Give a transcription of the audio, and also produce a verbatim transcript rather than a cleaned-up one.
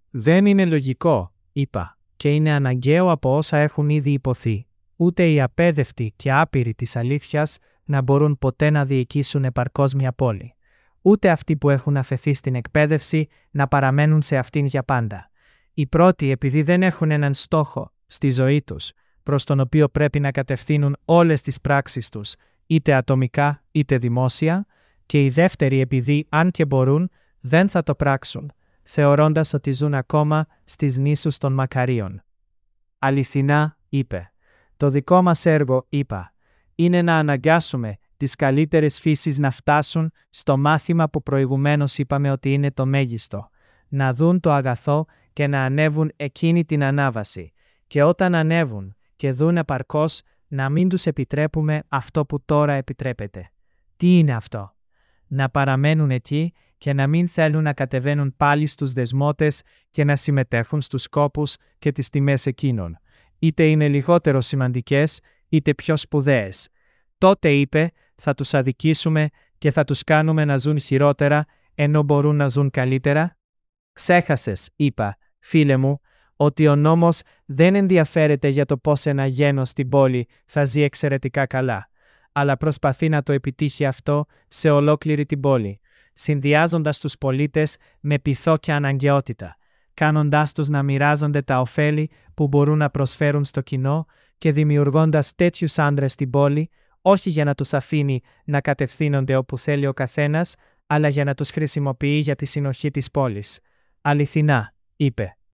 Δεν είναι λογικό, είπα, και είναι αναγκαίο από όσα έχουν ήδη υποθεί, ούτε οι απέδευτοι και άπειροι της αλήθειας να μπορούν ποτέ να διοικήσουν επαρκώς μια πόλη. Ούτε αυτοί που έχουν αφαιθεί στην εκπαίδευση να παραμένουν σε αυτήν για πάντα. Οι πρώτοι, επειδή δεν έχουν έναν στόχο στη ζωή τους, προς τον οποίο πρέπει να κατευθύνουν όλες τις πράξεις τους, είτε ατομικά είτε δημόσια, και οι δεύτεροι, επειδή, αν και μπορούν, δεν θα το πράξουν, θεωρώντας ότι ζουν ακόμα στις νήσους των Μακαρίων. Αληθινά, είπε, το δικό μας έργο, είπα, είναι να αναγκάσουμε τις καλύτερες φύσεις να φτάσουν στο μάθημα που προηγουμένως είπαμε ότι είναι το μέγιστο, να δουν το αγαθό και να ανέβουν εκείνη την ανάβαση, και όταν ανέβουν και δουν επαρκώς, να μην τους επιτρέπουμε αυτό που τώρα επιτρέπεται. Τι είναι αυτό? Να παραμένουν εκεί και να μην θέλουν να κατεβαίνουν πάλι στους δεσμότες και να συμμετέχουν στους σκόπους και τις τιμές εκείνων, είτε είναι λιγότερο σημαντικές, είτε πιο σπουδαίες. Τότε, είπε, θα τους αδικήσουμε και θα τους κάνουμε να ζουν χειρότερα, ενώ μπορούν να ζουν καλύτερα. Ξέχασες, είπα, φίλε μου, ότι ο νόμος δεν ενδιαφέρεται για το πώς ένα γένος στην πόλη θα ζει εξαιρετικά καλά, αλλά προσπαθεί να το επιτύχει αυτό σε ολόκληρη την πόλη, συνδυάζοντας τους πολίτες με πειθό και αναγκαιότητα, κάνοντάς τους να μοιράζονται τα ωφέλη που μπορούν να προσφέρουν στο κοινό και δημιουργώντας τέτοιους άντρες στην πόλη, όχι για να τους αφήνει να κατευθύνονται όπου θέλει ο καθένας, αλλά για να τους χρησιμοποιεί για τη συνοχή της πόλης. Αληθινά, είπε.